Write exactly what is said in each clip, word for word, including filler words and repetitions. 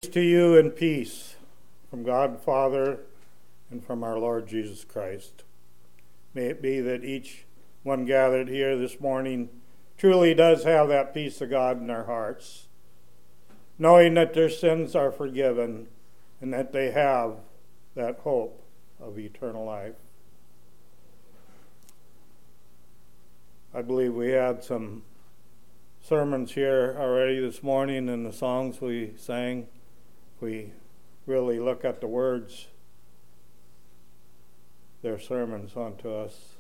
to you in peace from God the Father and from our Lord Jesus Christ. May it be that each one gathered here this morning truly does have that peace of God in their hearts, knowing that their sins are forgiven and that they have that hope of eternal life. I believe we had some sermons here already this morning, and the songs we sang. If we really look at the words, they're sermons unto us.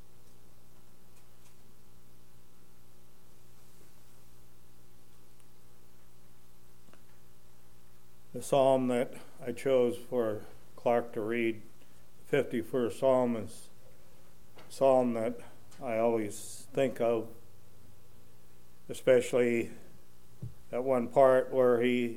The psalm that I chose for Clark to read, the fifty-first Psalm, is a psalm that I always think of, especially that one part where he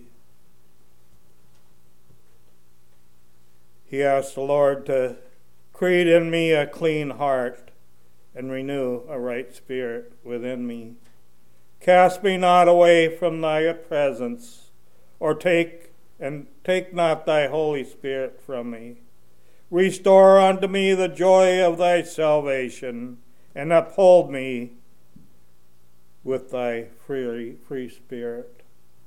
he asked the Lord to create in me a clean heart and renew a right spirit within me. Cast me not away from thy presence, or take and take not thy Holy Spirit from me. Restore unto me the joy of thy salvation, and uphold me with thy free, free spirit.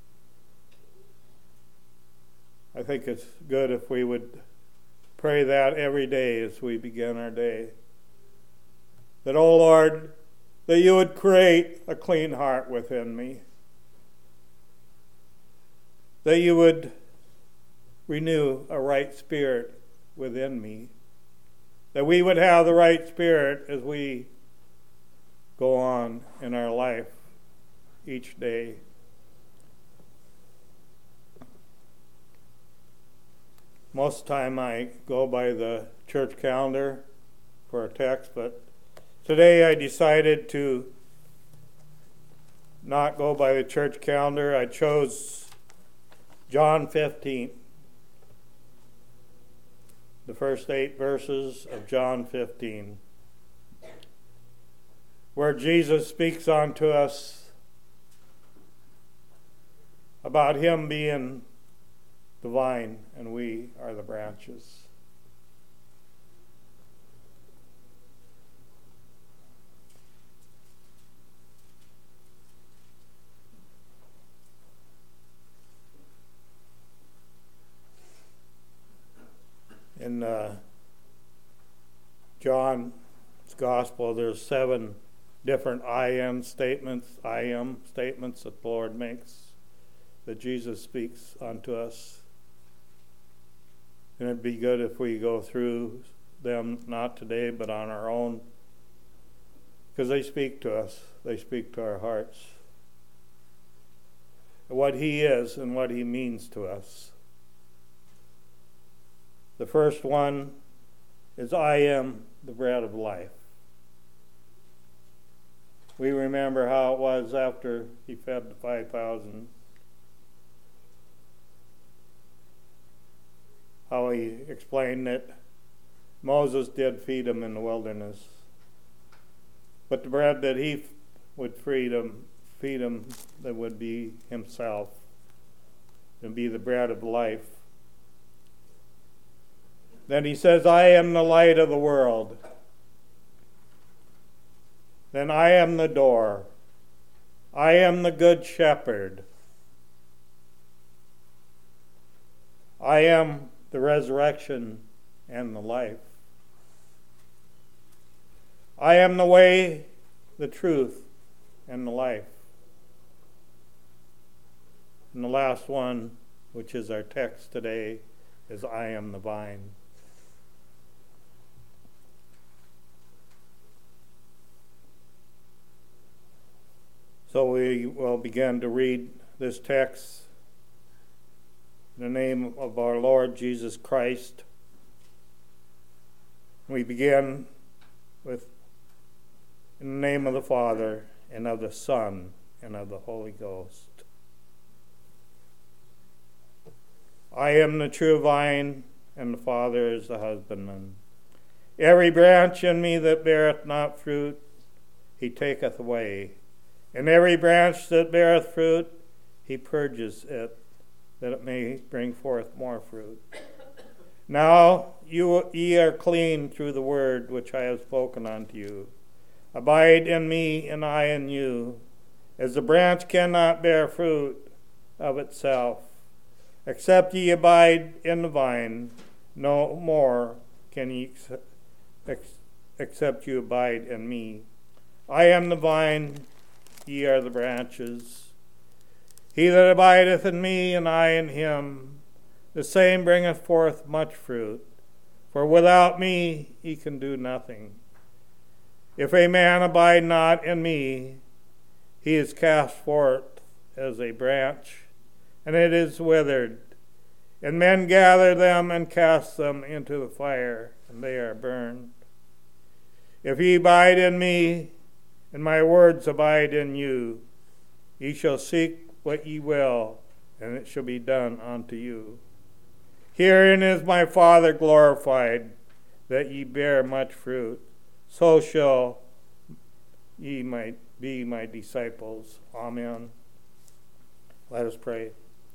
I think it's good if we would pray that every day as we begin our day. That, O Lord, that you would create a clean heart within me. That you would renew a right spirit within me. That we would have the right spirit as we go on in our life each day. Most of the time I go by the church calendar for a text, but today I decided to not go by the church calendar. I chose John fifteen, the first eight verses of John fifteen, where Jesus speaks unto us about him being the vine and we are the branches. In uh, John's Gospel, there's seven different I am statements, I am statements that the Lord makes, that Jesus speaks unto us. And it'd be good if we go through them, not today, but on our own, because they speak to us. They speak to our hearts. What he is and what he means to us. The first one is, I am the bread of life. We remember how it was after he fed the five thousand. How he explained that Moses did feed him in the wilderness. But the bread that he would feed him, feed him, that would be himself, and be the bread of life. Then he says, I am the light of the world. Then I am the door. I am the good shepherd. I am the resurrection and the life. I am the way, the truth, and the life. And the last one, which is our text today, is I am the vine. So we will begin to read this text in the name of our Lord Jesus Christ. We begin with, in the name of the Father, and of the Son, and of the Holy Ghost. I am the true vine, and the Father is the husbandman. Every branch in me that beareth not fruit, he taketh away. And every branch that beareth fruit, he purges it, that it may bring forth more fruit. Now you ye are clean through the word which I have spoken unto you. Abide in me, and I in you. As the branch cannot bear fruit of itself, except ye abide in the vine, no more can ye ex- except you abide in me. I am the vine, ye are the branches. He that abideth in me, and I in him, the same bringeth forth much fruit. For without me he can do nothing. If a man abide not in me, he is cast forth as a branch, and it is withered. And men gather them and cast them into the fire, and they are burned. If ye abide in me, and my words abide in you, ye shall seek what ye will, and it shall be done unto you. Herein is my Father glorified, that ye bear much fruit. So shall ye might be my disciples. Amen. Let us pray.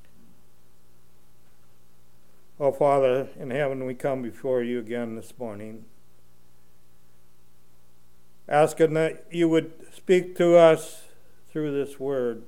Oh, Father in heaven, we come before you again this morning, asking that you would speak to us through this word,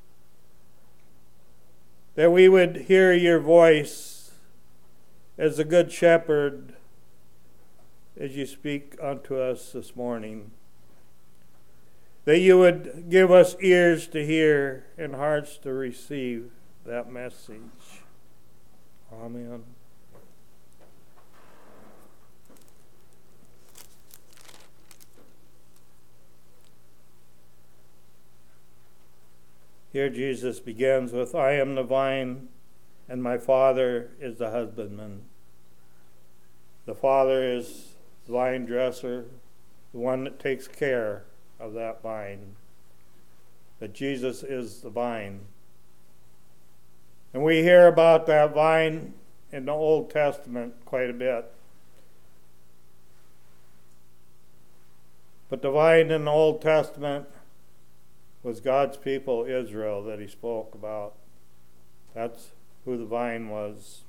that we would hear your voice as a good shepherd as you speak unto us this morning, that you would give us ears to hear and hearts to receive that message. Amen. Here Jesus begins with, I am the vine, and my Father is the husbandman. The Father is the vine dresser, the one that takes care of that vine. But Jesus is the vine. And we hear about that vine in the Old Testament quite a bit. But the vine in the Old Testament was God's people, Israel, that he spoke about. That's who the vine was.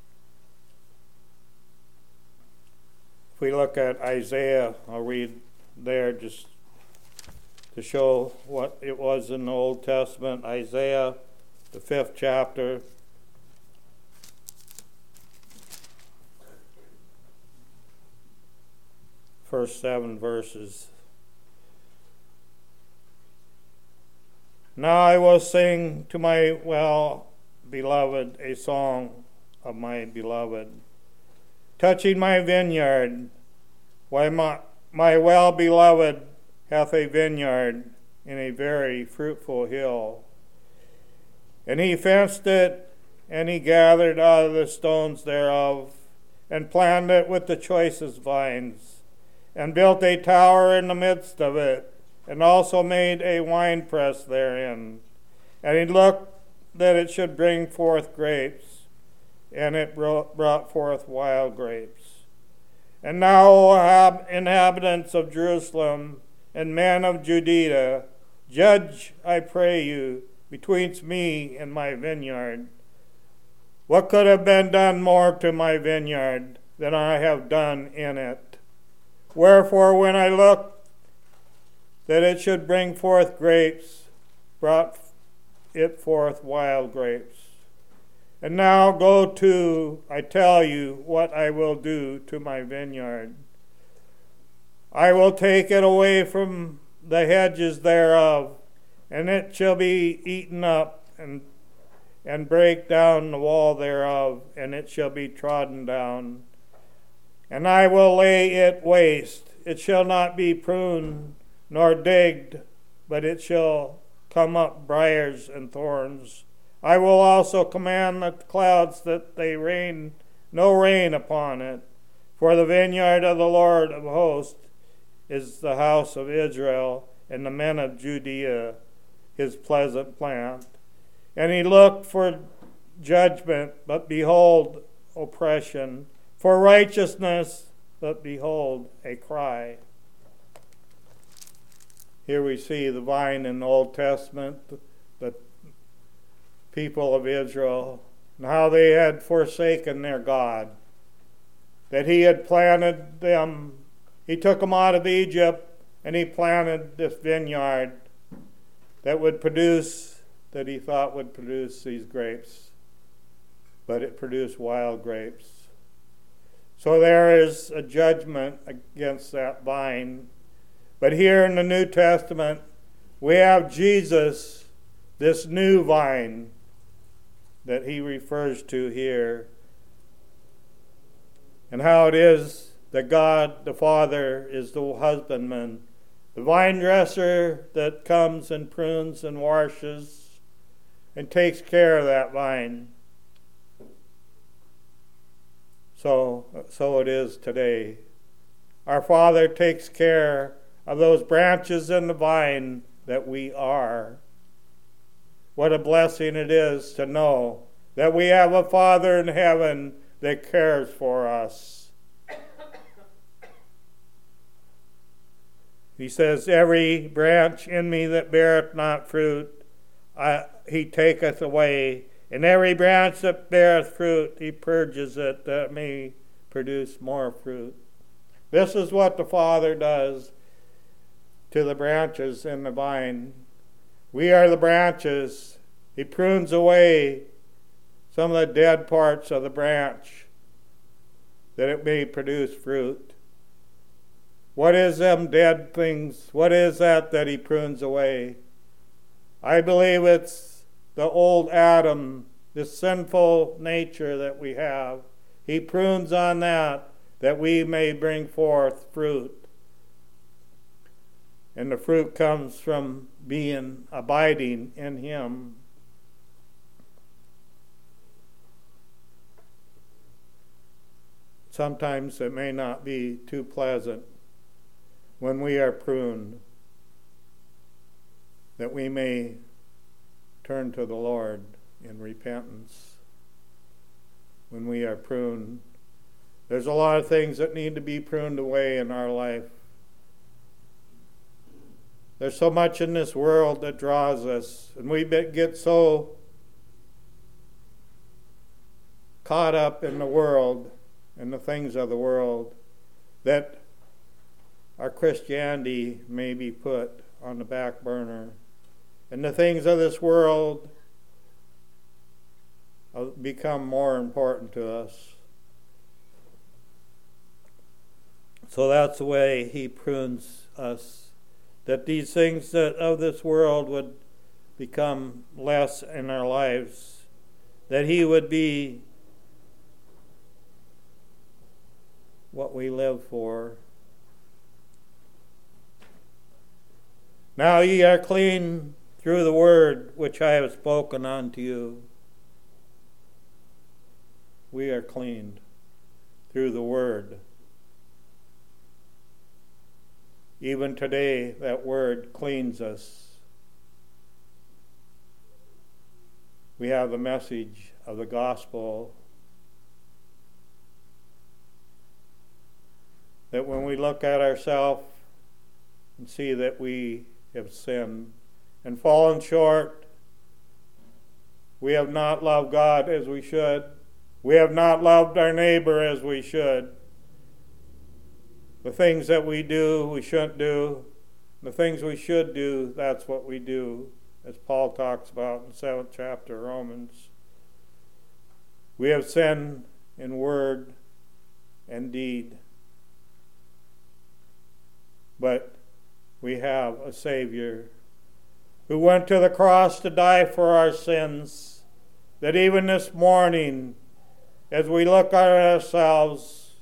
If we look at Isaiah, I'll read there just to show what it was in the Old Testament. Isaiah, the fifth chapter. First seven verses. Now I will sing to my well-beloved a song of my beloved, touching my vineyard. Why, my, my well-beloved hath a vineyard in a very fruitful hill. And he fenced it, and he gathered out of the stones thereof, and planted it with the choicest vines, and built a tower in the midst of it, and also made a winepress therein. And he looked that it should bring forth grapes, and it brought forth wild grapes. And now, O inhabitants of Jerusalem, and men of Judea, judge, I pray you, betwixt me and my vineyard. What could have been done more to my vineyard than I have done in it? Wherefore, when I looked that it should bring forth grapes, brought it forth wild grapes. And now go to, I tell you, what I will do to my vineyard. I will take it away from the hedges thereof, and it shall be eaten up, and and break down the wall thereof, and it shall be trodden down. And I will lay it waste. It shall not be pruned, nor digged, but it shall come up briars and thorns. I will also command the clouds that they rain no rain upon it. For the vineyard of the Lord of hosts is the house of Israel, and the men of Judea his pleasant plant. And he looked for judgment, but behold, oppression, for righteousness, but behold, a cry. Here we see the vine in the Old Testament, the people of Israel, and how they had forsaken their God, that he had planted them. He took them out of Egypt, and he planted this vineyard that would produce, that he thought would produce these grapes, but it produced wild grapes. So there is a judgment against that vine. But here in the New Testament, we have Jesus, this new vine that he refers to here, and how it is that God the Father is the husbandman, the vine dresser that comes and prunes and washes and takes care of that vine. So, so it is today. Our Father takes care of those branches in the vine that we are. What a blessing it is to know that we have a Father in heaven that cares for us. He says, every branch in me that beareth not fruit, I, he taketh away. And every branch that beareth fruit, he purges it, that it may produce more fruit. This is what the Father does to the branches in the vine. We are the branches. He prunes away some of the dead parts of the branch, that it may produce fruit. What is them dead things? What is that that he prunes away? I believe it's the old Adam, this sinful nature that we have. He prunes on that, that we may bring forth fruit. And the fruit comes from being, abiding in him. Sometimes it may not be too pleasant when we are pruned, that we may turn to the Lord in repentance. When we are pruned, there's a lot of things that need to be pruned away in our life. There's so much in this world that draws us, and we get so caught up in the world and the things of the world that our Christianity may be put on the back burner. And the things of this world become more important to us. So that's the way he prunes us, that these things that of this world would become less in our lives, that he would be what we live for. Now ye are clean through the word which I have spoken unto you. We are cleaned through the word. Even today, that word cleans us. We have the message of the gospel, that when we look at ourselves and see that we have sinned and fallen short, we have not loved God as we should. We have not loved our neighbor as we should. The things that we do, we shouldn't do. The things we should do, that's what we do, as Paul talks about in the seventh chapter of Romans. We have sinned in word and deed. But we have a Savior who went to the cross to die for our sins, that even this morning, as we look at ourselves,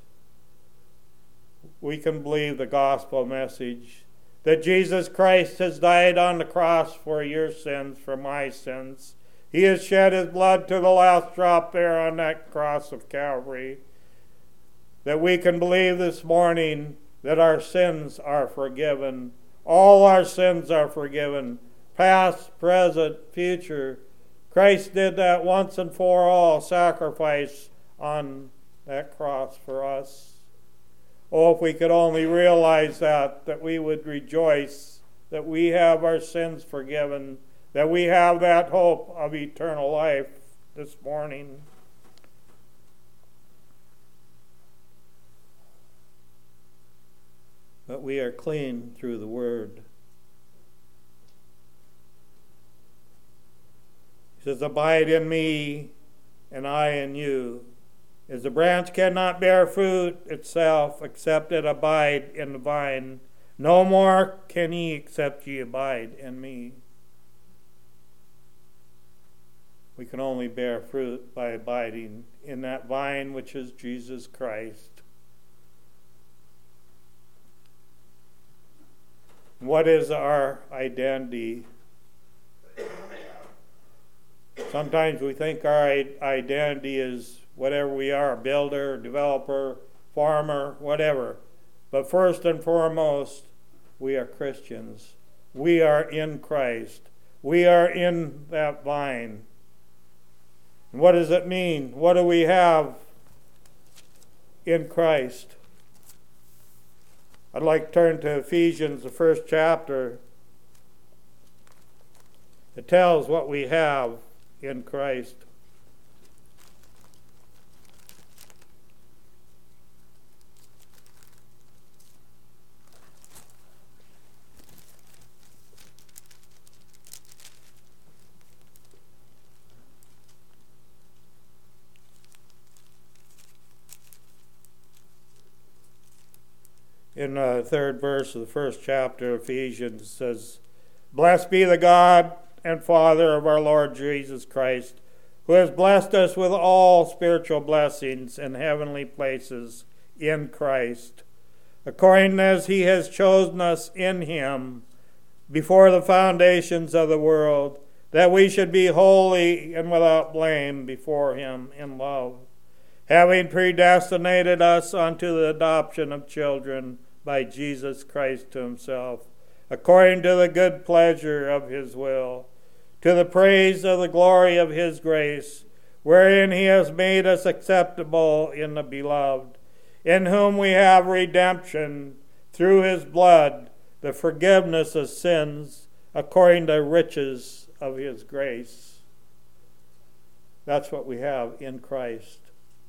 we can believe the gospel message that Jesus Christ has died on the cross for your sins, for my sins. He has shed his blood to the last drop there on that cross of Calvary. That we can believe this morning that our sins are forgiven. All our sins are forgiven. Past, present, future. Christ did that once and for all, sacrifice on that cross for us. Oh, if we could only realize that, that we would rejoice that we have our sins forgiven, that we have that hope of eternal life this morning. we are clean through the Word. He says, abide in me, and I in you. As the branch cannot bear fruit itself, except it abide in the vine, no more can ye except ye abide in me. We can only bear fruit by abiding in that vine which is Jesus Christ. What is our identity? Sometimes we think our identity is whatever we are, builder, developer, farmer, whatever. But first and foremost, we are Christians. We are in Christ. We are in that vine. And what does it mean? What do we have in Christ? I'd like to turn to Ephesians, the first chapter. It tells what we have in Christ. In the third verse of the first chapter of Ephesians, it says, Blessed be the God and Father of our Lord Jesus Christ, who has blessed us with all spiritual blessings in heavenly places in Christ, according as he has chosen us in him before the foundations of the world, that we should be holy and without blame before him in love, having predestinated us unto the adoption of children by Jesus Christ to himself, according to the good pleasure of his will, to the praise of the glory of his grace, wherein he has made us acceptable in the beloved, in whom we have redemption through his blood, the forgiveness of sins, according to the riches of his grace. That's what we have in Christ.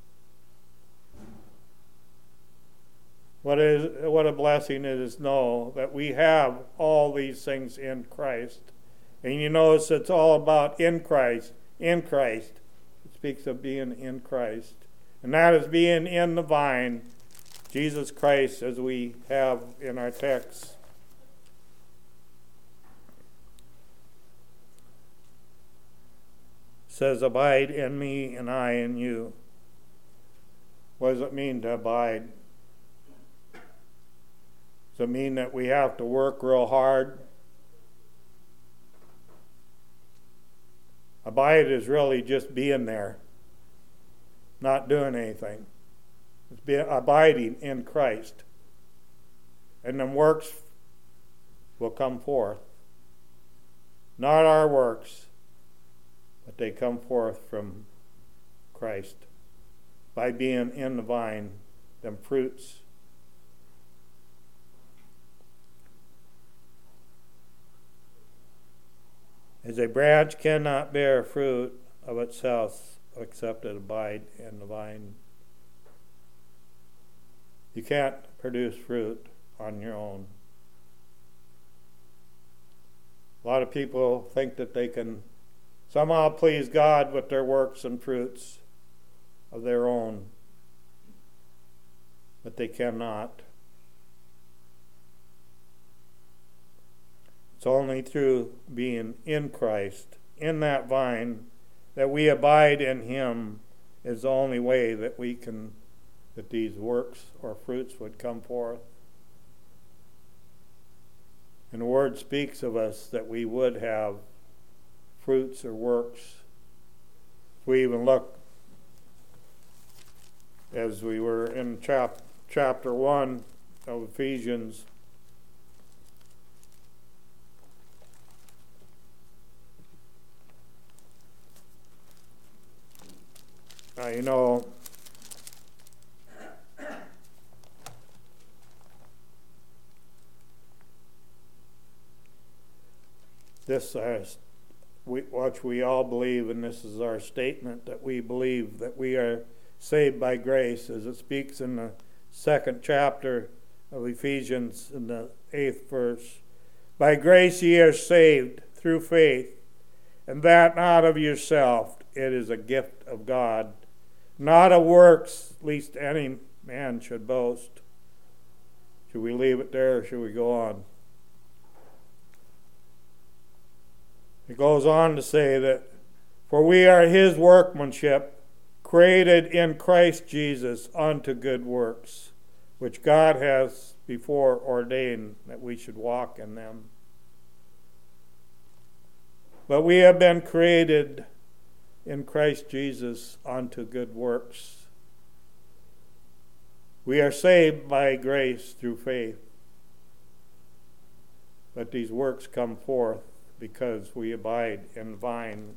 What is what a blessing it is to know that we have all these things in Christ. And you notice it's all about in Christ, in Christ. It speaks of being in Christ. And that is being in the vine, Jesus Christ, as we have in our text. It says, abide in me and I in you. What does it mean to abide? Does it mean that we have to work real hard? Abide is really just being there, not doing anything. It's being abiding in Christ. And then works will come forth. Not our works, but they come forth from Christ. By being in the vine, them fruits. As a branch cannot bear fruit of itself except it abide in the vine. You can't produce fruit on your own. A lot of people think that they can somehow please God with their works and fruits of their own, but they cannot. It's only through being in Christ, in that vine, that we abide in him is the only way that we can, that these works or fruits would come forth. And the Word speaks of us that we would have fruits or works. If we even look, as we were in chap- chapter one of Ephesians, Uh, you know, this uh, we, what we all believe, and this is our statement, that we believe that we are saved by grace, as it speaks in the second chapter of Ephesians in the eighth verse. By grace ye are saved through faith, and that not of yourself, it is a gift of God, not of works, lest any man should boast. Should we leave it there, or should we go on? It goes on to say that, for we are his workmanship, created in Christ Jesus unto good works, which God has before ordained that we should walk in them. But we have been created in Christ Jesus unto good works. We are saved by grace through faith. But these works come forth because we abide in the vine.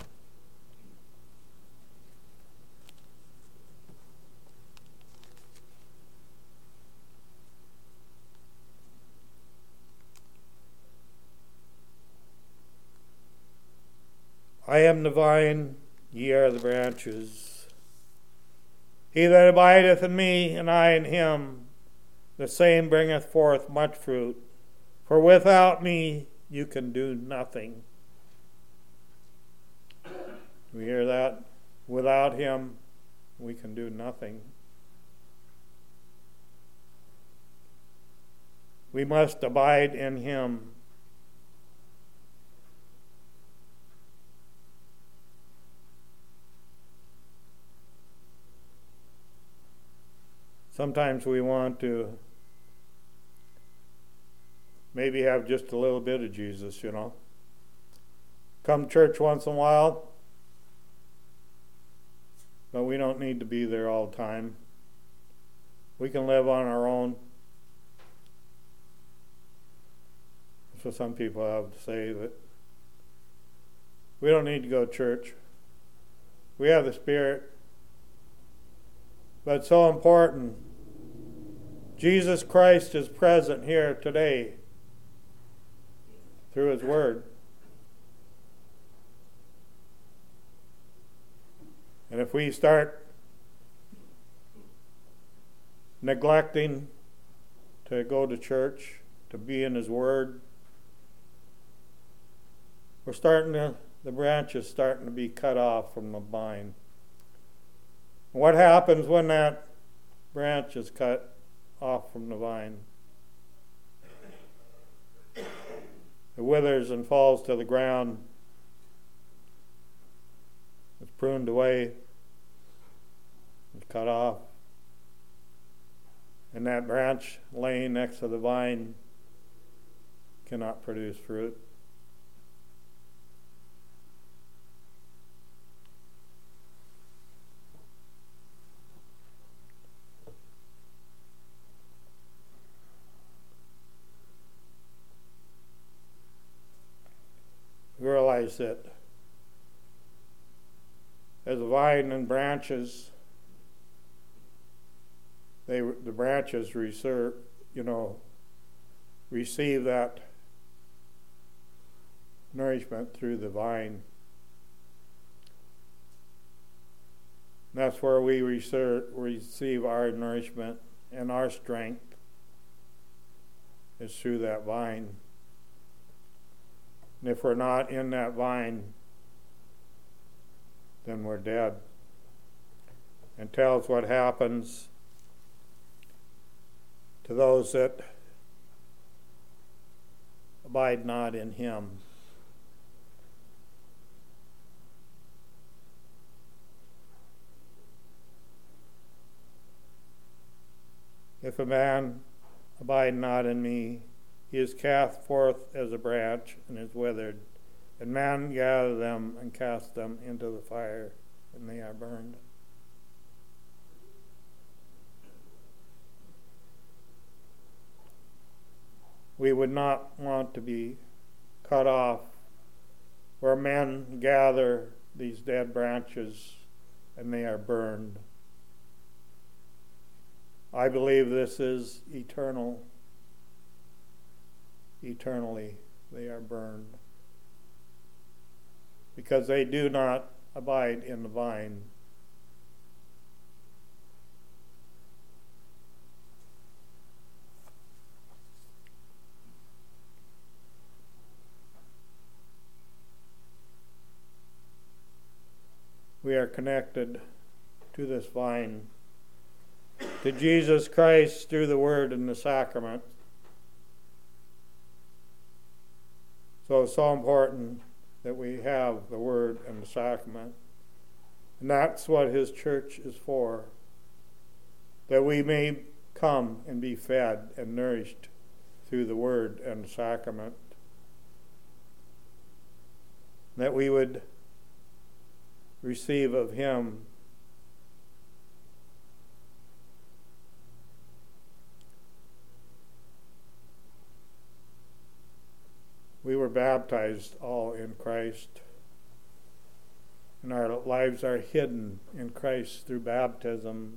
I am the vine, ye are the branches. He that abideth in me, and I in him, the same bringeth forth much fruit. For without me you can do nothing. We hear that? Without him we can do nothing. We must abide in him. Sometimes we want to maybe have just a little bit of Jesus, you know. Come to church once in a while, but we don't need to be there all the time. We can live on our own. So some people have to say that we don't need to go to church. We have the Spirit. But it's so important. Jesus Christ is present here today through his word. And if we start neglecting to go to church, to be in his word, we're starting to, the branches starting to be cut off from the vine. What happens when that branch is cut off from the vine? It withers and falls to the ground. It's pruned away. It's cut off. And that branch laying next to the vine cannot produce fruit. Realize that as a vine and branches, they the branches receive, you know, receive that nourishment through the vine. That's where we receive our nourishment and our strength is through that vine. And if we're not in that vine, then we're dead. And tells what happens to those that abide not in him. If a man abide not in me, he is cast forth as a branch and is withered, and man gather them and cast them into the fire, and they are burned. We would not want to be cut off where men gather these dead branches and they are burned. I believe this is eternal. Eternally they are burned because they do not abide in the vine. we are connected to this vine, to Jesus Christ through the Word and the sacrament. So it's so important that we have the Word and the sacrament. And that's what His church is for, that we may come and be fed and nourished through the Word and the sacrament, that we would receive of Him we were baptized all in Christ, and our lives are hidden in Christ through baptism.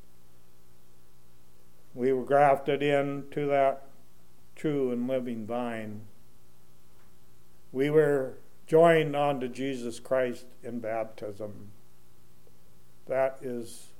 We were grafted into that true and living vine. We were joined onto Jesus Christ in baptism. That is